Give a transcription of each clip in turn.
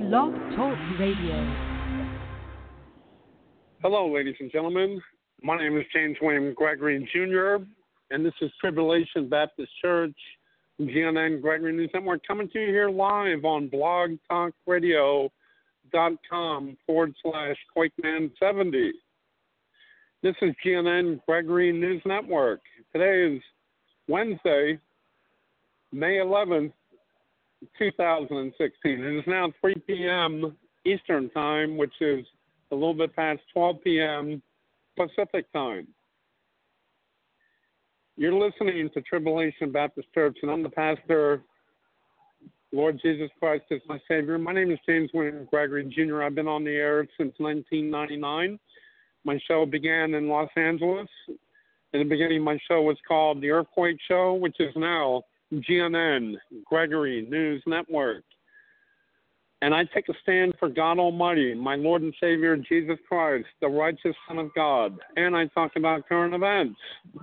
Blog Talk Radio. Hello, ladies and gentlemen. My name is James William Gregory Jr., and this is Tribulation Baptist Church, GNN Gregory News Network, coming to you here live on blogtalkradio.com/Quakeman70. This is GNN Gregory News Network. Today is Wednesday, May 11th, 2016. It is now 3 p.m. Eastern Time, which is a little bit past 12 p.m. Pacific Time. You're listening to Tribulation Baptist Church, and I'm the pastor. Lord Jesus Christ is my Savior. My name is James William Gregory Jr. I've been on the air since 1999. My show began in Los Angeles. In the beginning, my show was called The Earthquake Show, which is now GNN Gregory News Network. And I take a stand for God Almighty, my Lord and Savior, Jesus Christ, the righteous Son of God. And I talk about current events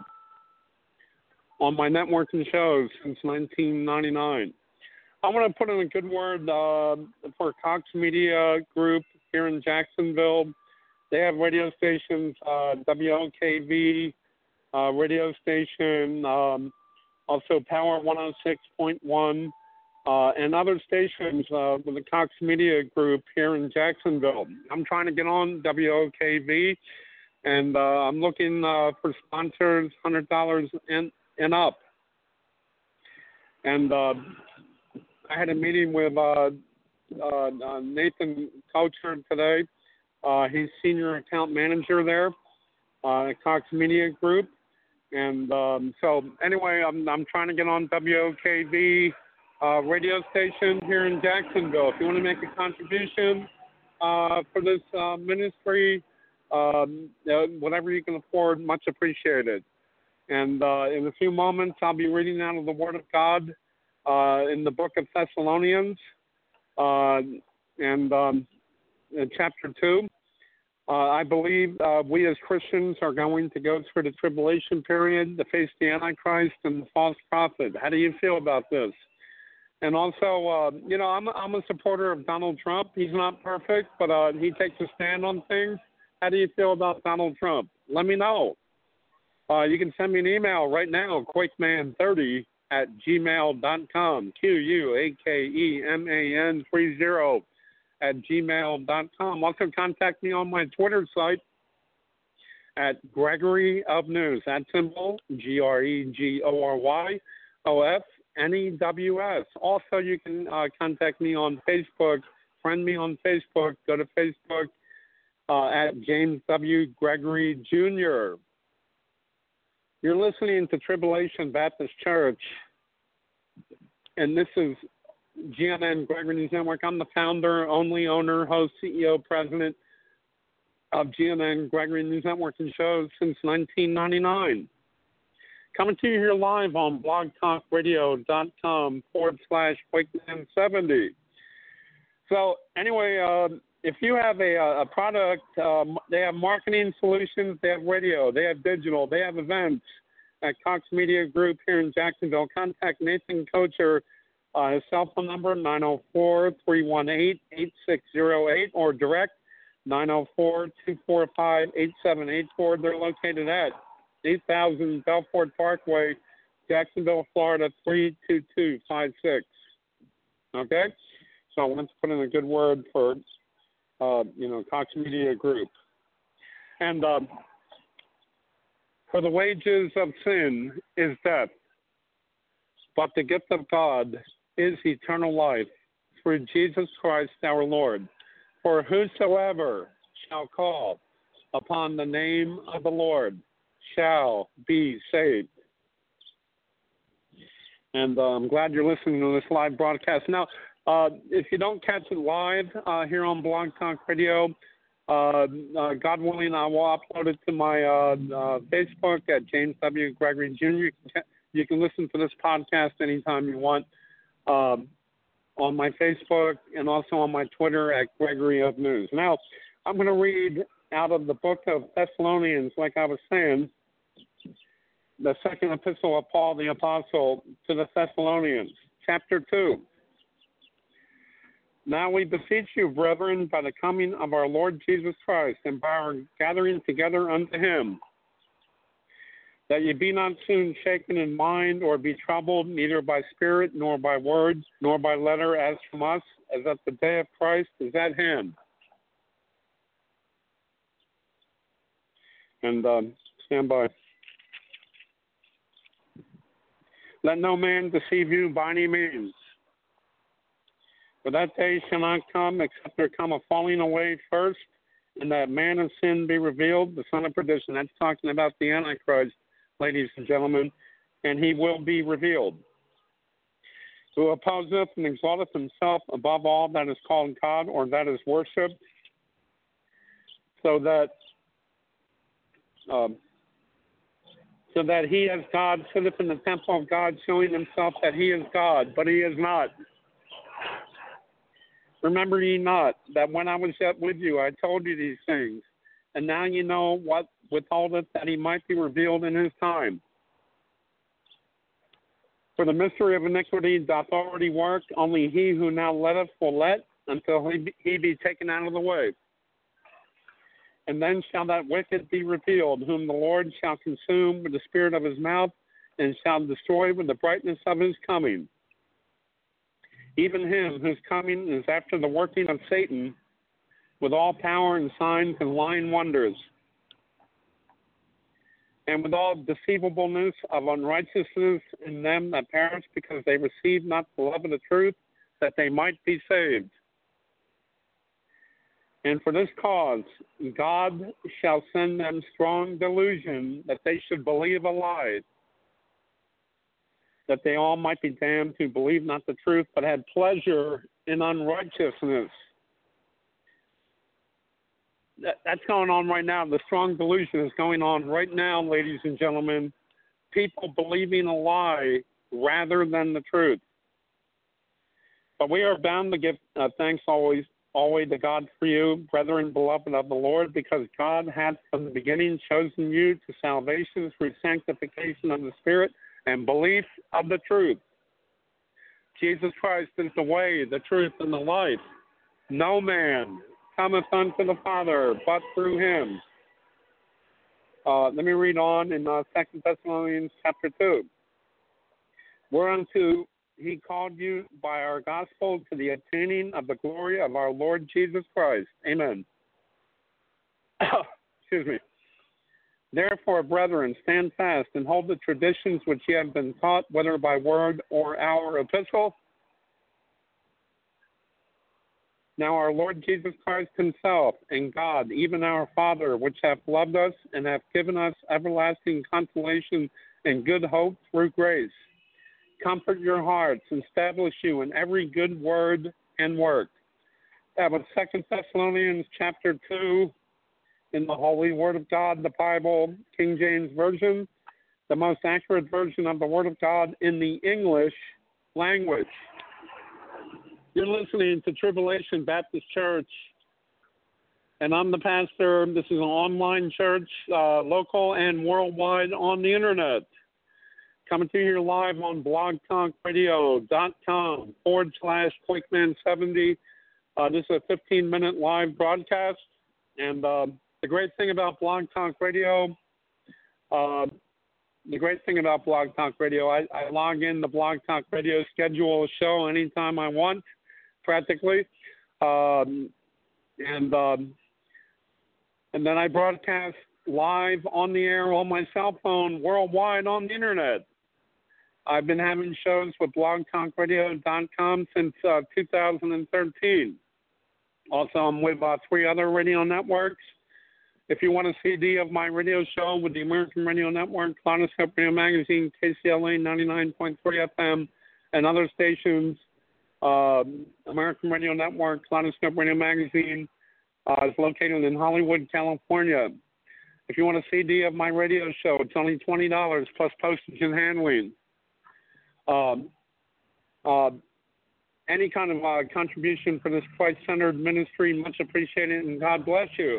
on my network and shows since 1999. I want to put in a good word for Cox Media Group here in Jacksonville. They have radio stations, WOKV radio station, also Power 106.1. And other stations with the Cox Media Group here in Jacksonville. I'm trying to get on WOKV, and I'm looking for sponsors, $100 and up. And I had a meeting with Nathan Coucher today. He's Senior Account Manager there at Cox Media Group. And so anyway, I'm trying to get on WOKV radio station here in Jacksonville. If you want to make a contribution for this ministry, whatever you can afford, much appreciated. And in a few moments, I'll be reading out of the Word of God in the book of Thessalonians, in chapter 2. I believe we as Christians are going to go through the tribulation period to face the Antichrist and the false prophet. How do you feel about this? And also, I'm a supporter of Donald Trump. He's not perfect, but he takes a stand on things. How do you feel about Donald Trump? Let me know. You can send me an email right now, quakeman30@gmail.com, QUAKEMAN30@gmail.com. Also contact me on my Twitter site at Gregory of News. That symbol, GREGORYOFNEWS. Also, you can contact me on Facebook. Friend me on Facebook. Go to Facebook at James W. Gregory Jr. You're listening to Tribulation Baptist Church, and this is GNN Gregory News Network. I'm the founder, only owner, host, CEO, president of GNN Gregory News Network and shows since 1999. Coming to you here live on blogtalkradio.com/Quakeman70. So anyway, if you have a product, they have marketing solutions, they have radio, they have digital, they have events at Cox Media Group here in Jacksonville. Contact Nathan Coucher, his cell phone number, 904-318-8608, or direct 904-245-8784. They're located at 8000 Belfort Parkway, Jacksonville, Florida, 32256. Okay? So let's put in a good word for, Cox Media Group. And for the wages of sin is death, but the gift of God is eternal life through Jesus Christ our Lord. For whosoever shall call upon the name of the Lord shall be saved. And I'm glad you're listening to this live broadcast. Now, if you don't catch it live here on Blog Talk Radio, God willing, I will upload it to my Facebook at James W. Gregory Jr. You can listen to this podcast anytime you want on my Facebook and also on my Twitter at Gregory of News. Now, I'm going to read out of the book of Thessalonians, like I was saying, the second epistle of Paul the Apostle to the Thessalonians, chapter 2. Now we beseech you, brethren, by the coming of our Lord Jesus Christ, and by our gathering together unto him, that ye be not soon shaken in mind, or be troubled, neither by spirit, nor by words, nor by letter, as from us, as that the day of Christ is at hand. And stand by. Let no man deceive you by any means. For that day shall not come, except there come a falling away first, and that man of sin be revealed, the son of perdition. That's talking about the Antichrist, ladies and gentlemen, and he will be revealed. Who opposeth and exalteth himself above all that is called God, or that is worshipped, so that he as God sitteth in the temple of God, showing himself that he is God, but he is not. Remember ye not that when I was yet with you, I told you these things, and now you know what withholdeth, that he might be revealed in his time. For the mystery of iniquity doth already work, only he who now letteth will let, until he be taken out of the way. And then shall that wicked be revealed, whom the Lord shall consume with the spirit of his mouth, and shall destroy with the brightness of his coming. Even him whose coming is after the working of Satan, with all power and signs and lying wonders, and with all deceivableness of unrighteousness in them that perish, because they receive not the love of the truth, that they might be saved. And for this cause, God shall send them strong delusion, that they should believe a lie, that they all might be damned who believe not the truth, but had pleasure in unrighteousness. That's going on right now. The strong delusion is going on right now, ladies and gentlemen. People believing a lie rather than the truth. But we are bound to give thanks always to God for you, brethren, beloved of the Lord, because God hath from the beginning chosen you to salvation through sanctification of the Spirit and belief of the truth. Jesus Christ is the way, the truth, and the life. No man cometh unto the Father but through him. Let me read on in 2 Thessalonians chapter 2. Whereunto he called you by our gospel to the attaining of the glory of our Lord Jesus Christ. Amen. Excuse me. Therefore, brethren, stand fast and hold the traditions which ye have been taught, whether by word or our epistle. Now our Lord Jesus Christ himself and God, even our Father, which hath loved us and hath given us everlasting consolation and good hope through grace, comfort your hearts, establish you in every good word and work. That was 2 Thessalonians chapter 2 in the Holy Word of God, the Bible, King James Version, the most accurate version of the Word of God in the English language. You're listening to Tribulation Baptist Church, and I'm the pastor. This is an online church, local and worldwide on the internet. Coming to you here live on blogtalkradio.com/Clickman70. This is a 15-minute live broadcast, and the great thing about Blog Talk Radio, I log in the Blog Talk Radio, schedule a show anytime I want, practically, and then I broadcast live on the air on my cell phone worldwide on the internet. I've been having shows with blogtalkradio.com since 2013. Also, I'm with 3 other radio networks. If you want a CD of my radio show with the American Radio Network, Kaleidoscope Radio Magazine, KCLA 99.3 FM, and other stations, American Radio Network, Kaleidoscope Radio Magazine is located in Hollywood, California. If you want a CD of my radio show, it's only $20 plus postage and handling. Any kind of contribution for this Christ-centered ministry, much appreciated, and God bless you.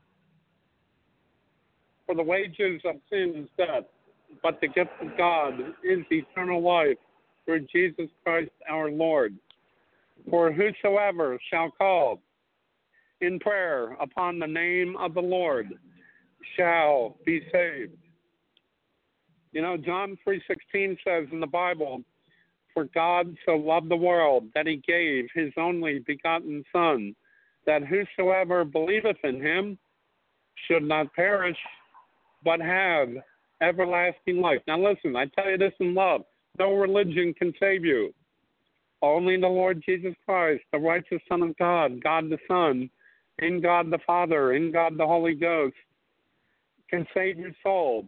For the wages of sin is death, but the gift of God is eternal life through Jesus Christ our Lord. For whosoever shall call in prayer upon the name of the Lord shall be saved. You know, John 3:16 says in the Bible, for God so loved the world that he gave his only begotten Son, that whosoever believeth in him should not perish, but have everlasting life. Now listen, I tell you this in love. No religion can save you. Only the Lord Jesus Christ, the righteous Son of God, God the Son, in God the Father, in God the Holy Ghost, can save your soul.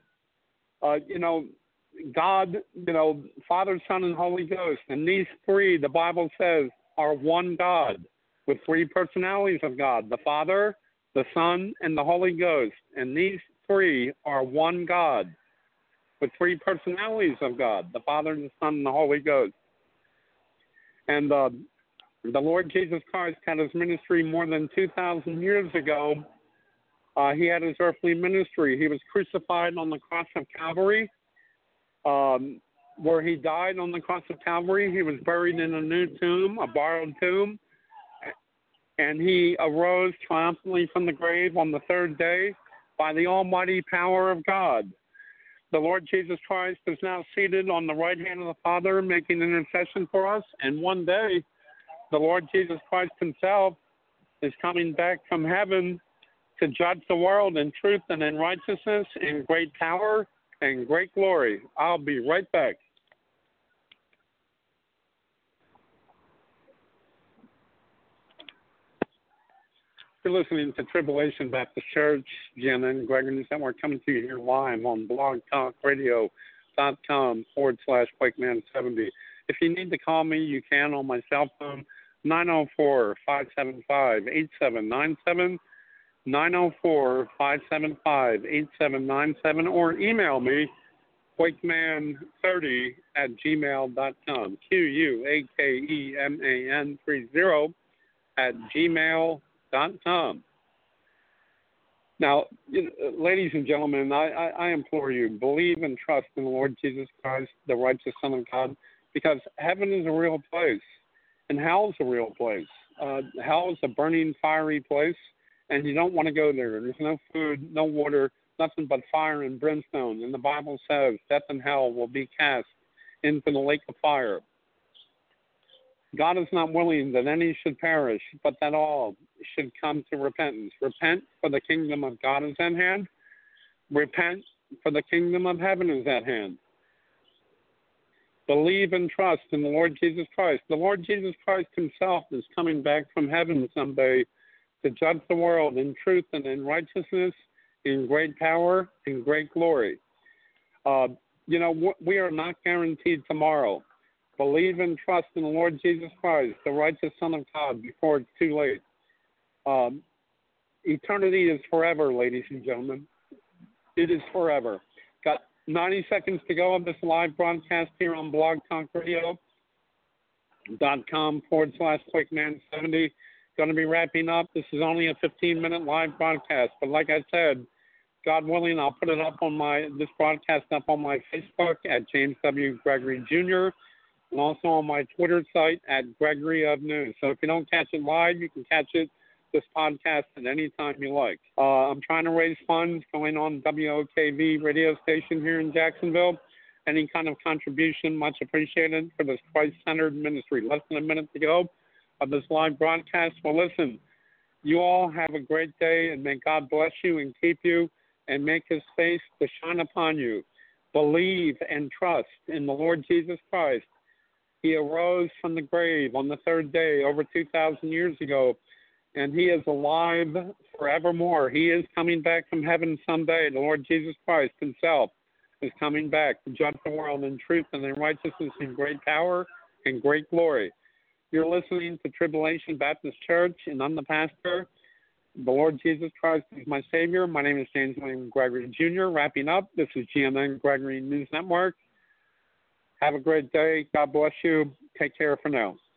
God, Father, Son, and Holy Ghost, and these three, the Bible says, are one God with three personalities of God, the Father, the Son, and the Holy Ghost. And these three are one God with three personalities of God, the Father, the Son, and the Holy Ghost. And the Lord Jesus Christ had his ministry more than 2,000 years ago. He had his earthly ministry. He was crucified on the cross of Calvary, where he died on the cross of Calvary. He was buried in a new tomb, a borrowed tomb, and he arose triumphantly from the grave on the third day by the almighty power of God. The Lord Jesus Christ is now seated on the right hand of the Father, making intercession for us, and one day the Lord Jesus Christ himself is coming back from heaven to judge the world in truth and in righteousness, in great power and great glory. I'll be right back. You're listening to Tribulation Baptist Church, GNN Gregory News Network, coming to you here live on blogtalkradio.com/QuakeMan70. If you need to call me, you can on my cell phone, 904-575-8797, 904-575-8797, or email me, quakeman30@gmail.com, QUAKEMAN30@gmail.com. Now, ladies and gentlemen, I implore you, believe and trust in the Lord Jesus Christ, the righteous Son of God, because heaven is a real place, and hell is a real place. Hell is a burning, fiery place, and you don't want to go there. There's no food, no water, nothing but fire and brimstone. And the Bible says death and hell will be cast into the lake of fire. God is not willing that any should perish, but that all should come to repentance. Repent, for the kingdom of God is at hand. Repent, for the kingdom of heaven is at hand. Believe and trust in the Lord Jesus Christ. The Lord Jesus Christ himself is coming back from heaven someday to judge the world in truth and in righteousness, in great power and great glory. We are not guaranteed tomorrow. Believe and trust in the Lord Jesus Christ, the righteous Son of God, before it's too late. Eternity is forever, ladies and gentlemen. It is forever. Got 90 seconds to go of this live broadcast here on blogtalkradio.com/QuakeMan70. Going to be wrapping up. This is only a 15-minute live broadcast, but like I said, God willing, I'll put it up on this broadcast up on my Facebook at James W. Gregory Jr., and also on my Twitter site at Gregory of News. So if you don't catch it live, you can catch this podcast at any time you like. I'm trying to raise funds going on WOKV radio station here in Jacksonville. Any kind of contribution, much appreciated for this Christ-centered ministry. Less than a minute to go of this live broadcast. Well, listen, you all have a great day, and may God bless you and keep you and make his face to shine upon you. Believe and trust in the Lord Jesus Christ. He arose from the grave on the third day over 2,000 years ago, and he is alive forevermore. He is coming back from heaven someday. The Lord Jesus Christ himself is coming back to judge the world in truth and in righteousness, in great power and great glory. You're listening to Tribulation Baptist Church, and I'm the pastor. The Lord Jesus Christ is my Savior. My name is James William Gregory Jr. Wrapping up, this is GNN Gregory News Network. Have a great day. God bless you. Take care for now.